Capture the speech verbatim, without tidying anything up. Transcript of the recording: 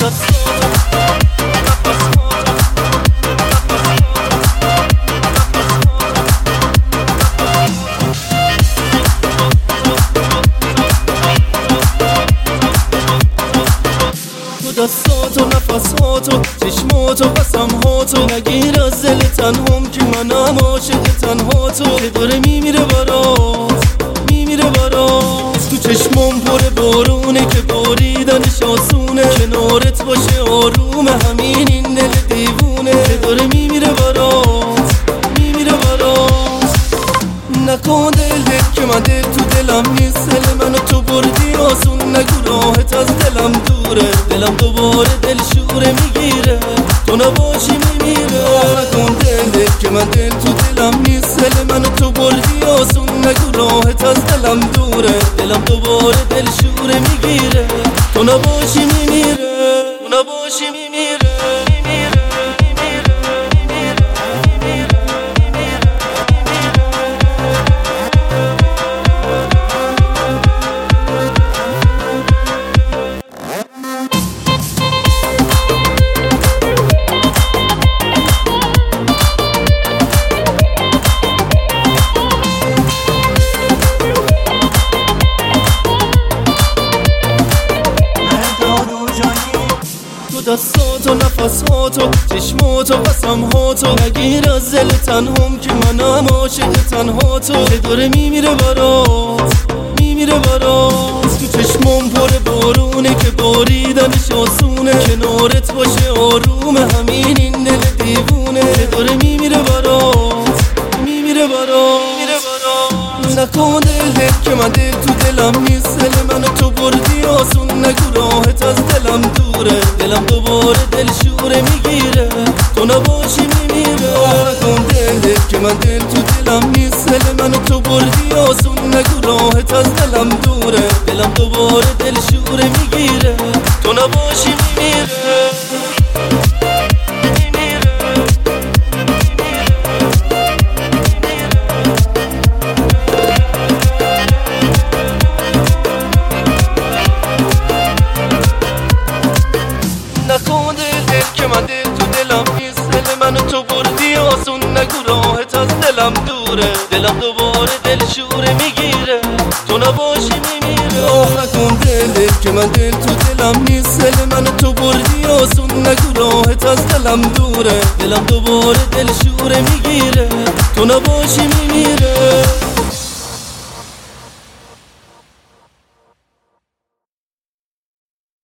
دستاتو نفساتو چشماتو قسمهاتو نگیر از دل تنهام که منم عاشق تنهاتو که داره میمیره برات میمیره برات تو چشمام پر بارونه که باریدنش آسونه کنارت باشه آروم همین این دل دیوونه که داره میمیره برات میمیره برات نکن دل که من دل تو دلم نیست دل منو تو بردی آسون نگو راحت از دلم دوره دلم دوباره دل شوره میگیره تو نباشی میمیره نکن دل که من دل تو دلم نیست دل منو تو بردی آسون نگو راحت از دلم دوره دلم دوباره دل شوره میگیره تو نباشی میمیره تو نباشی میمیره دستاتو نفساتو چشماتو قسمهاتو نگیر از دل تنهام که منم عاشق تنهاتو که داره میمیره برات میمیره برات تو چشمام پر بارونه که باریدنش آسونه کنارت باشه آروم همین این دل دیوونه که داره میمیره برات میمیره برات نکن دل که من دل تو دلم نیست دل منو تو بردی آسون نگو راحت از دلم دوره دلم دوباره دل شوره میگیره تو نباشی میمیره نکن دل که من دل تو دلم نیست دل منو تو بردی آسون نگو راحت از دلم دوره دلم دوباره دل شوره میگیره تو نباشی میمیره نکن دل که من دل تو دلم نیست دل منو تو بردی آسون نگو راحت از دلم دوره دلم دوباره دل شوره میگیره تو نباشی میمیره نکن دل که من دل تو دلم نیست دل منو تو بردی آسون نگو راحت از دلم دوره دلم دوباره دل شوره میگیره تو نباشی میمیره